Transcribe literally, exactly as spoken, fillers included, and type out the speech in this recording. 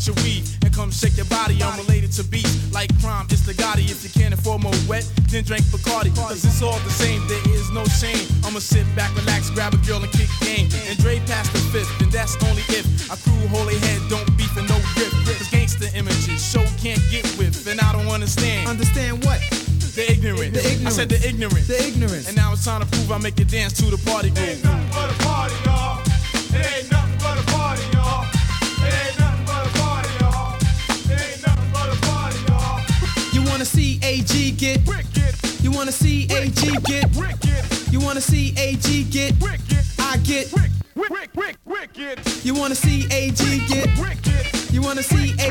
with your weed and come shake your body. I'm related to beats like crime, it's the Gotti. If you can't afford more wet, then drink Bacardi. Cause it's all the same, there is no shame. I'ma sit back, relax, grab a girl and kick game. And Dre past the fifth, and that's only if I crew hold a head, don't beef and no grip. Cause gangster images, show can't get with, and I don't understand. Understand what? The ignorant. The ignorant. I said the ignorant. The ignorance. And now it's time to prove I make you dance to the party groove. Ain't nothing but a party, y'all. It ain't nothing but a party, y'all. It ain't nothing but a party, y'all. It ain't nothing but a party, y'all. You wanna see A G get Wicked, You wanna see A G get wicked, You wanna see A G get wicked, I get wicked, wicked, wicked, You wanna see A G get wicked, You wanna see